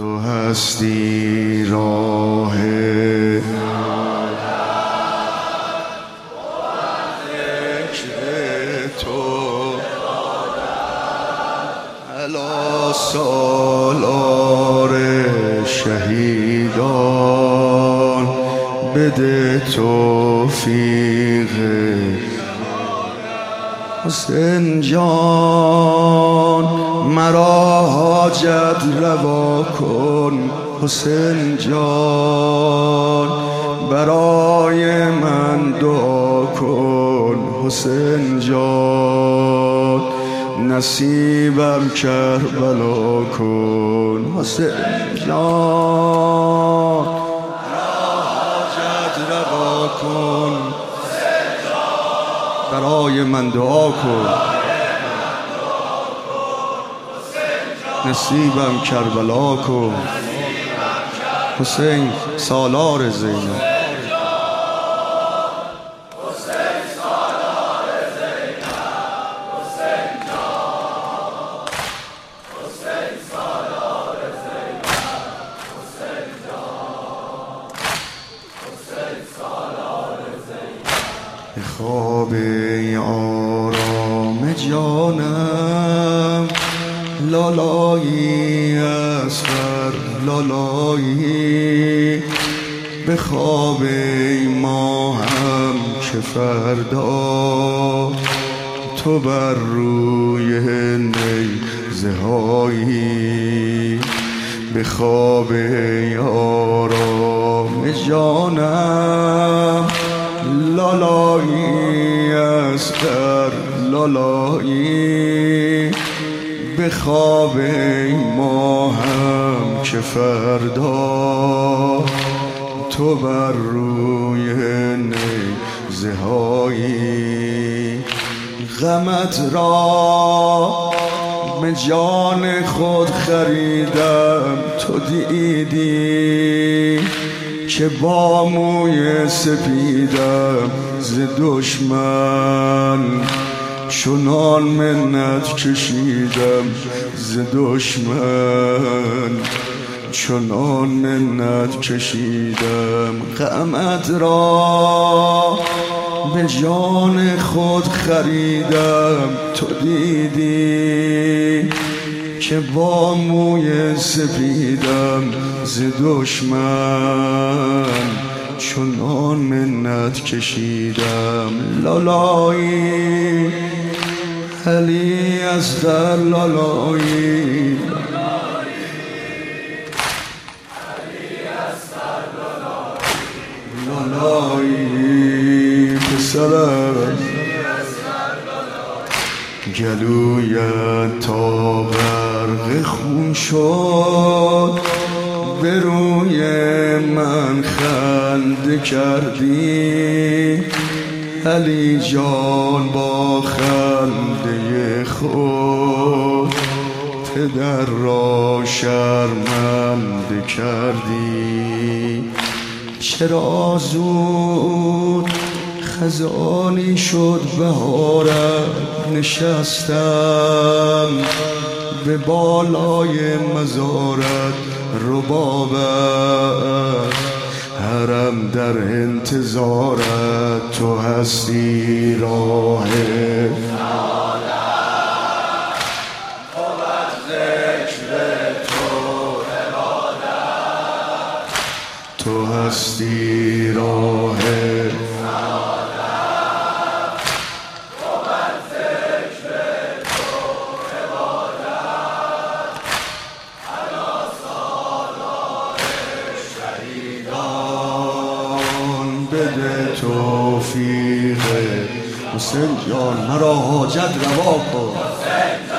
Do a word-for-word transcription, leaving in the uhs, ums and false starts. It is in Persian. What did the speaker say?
تو هستی راه ذکر تو علی سالار شهیدان بده توفیق حسین جان مرا حاجت روا کن حسین جان برای من دعا کن حسین جان نصیبم کربلا کن حسین جان مرا حاجت روا کن برای من دعا کن نصیبم کربلا کن حسین سالار زینب خواب آرام جانم لالایی اصغر لالایی به خواب ماهم که فردا تو بر روی نیزه هایی به خواب آرام جانم لالایی اصغر لالایی به خواب ماهم که فردا تو بر روی نیزه هایی غمت را به جان خود خریدم تو دیدی که با موی سپیدم ز دشمن چنان منت کشیدم ز دشمن چنان منت کشیدم غمت را به جان خود خریدم تو دیدی که با موی سپیدم ز دشمن چنان منت کشیدم لالایی علی اصغر لالایی لالایی پسرم گلویت تا غرق خون شد به روی من خنده کردی علی جان با خنده خود پدر را شرمنده کردی چرا زود خزانی شد بهارم نشستم به بالای مزارت ربابت حرم در انتظارت تو هستی راه تو هستی راه بده توفیق حسین جان مرا حاجت روا کن